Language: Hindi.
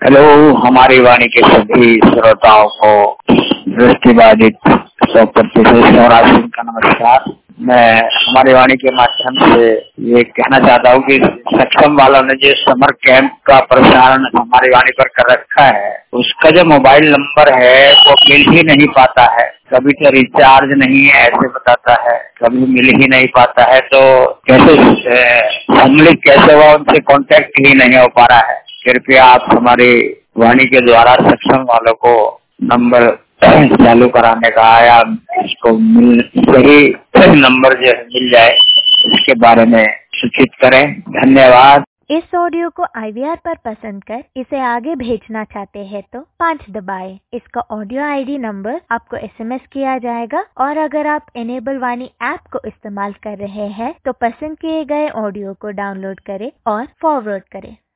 हेलो, हमारी वाणी के सभी श्रोताओं को दृष्टिबाधित 100% सौराष्ट्र का नमस्कार। मैं हमारी वाणी के माध्यम से ये कहना चाहता हूँ कि सक्षम वालों ने जो समर कैंप का प्रसारण हमारी वाणी पर कर रखा है, उसका जो मोबाइल नंबर है वो मिल ही नहीं पाता है। कभी तो रिचार्ज नहीं है ऐसे बताता है, कभी मिल ही नहीं पाता है। तो कैसे सम्मिलित कैसे हुआ, उनसे कांटेक्ट ही नहीं हो पा रहा है। कृपया आप हमारी वाणी के द्वारा सक्षम वालों को नंबर चालू कराने का या इसको सही नंबर जो मिल जाए इसके बारे में सूचित करें। धन्यवाद। इस ऑडियो को IVR पर पसंद कर इसे आगे भेजना चाहते हैं तो 5 दबाएं। इसका ऑडियो ID नंबर आपको SMS किया जाएगा और अगर आप इनेबल वाणी ऐप को इस्तेमाल कर रहे हैं तो पसंद किए गए ऑडियो को डाउनलोड करें और फॉरवर्ड करें।